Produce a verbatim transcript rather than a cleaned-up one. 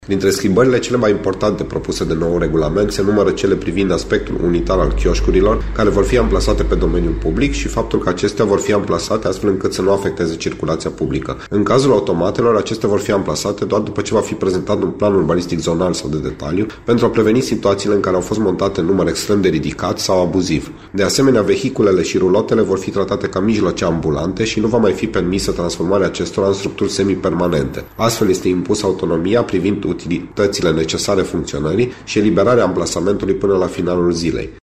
Dintre schimbările cele mai importante propuse de nou regulament se numără cele privind aspectul unitar al chioșcurilor, care vor fi amplasate pe domeniul public, și faptul că acestea vor fi amplasate astfel încât să nu afecteze circulația publică. În cazul automatelor, acestea vor fi amplasate doar după ce va fi prezentat un plan urbanistic zonal sau de detaliu, pentru a preveni situațiile în care au fost montate în număr extrem de ridicat sau abuziv. De asemenea, vehiculele și rulotele vor fi tratate ca mijloace ambulante și nu va mai fi permisă transformarea acestora în structuri semipermanente. Astfel este impusă autonomia privind utilitățile necesare funcționării și eliberarea amplasamentului până la finalul zilei.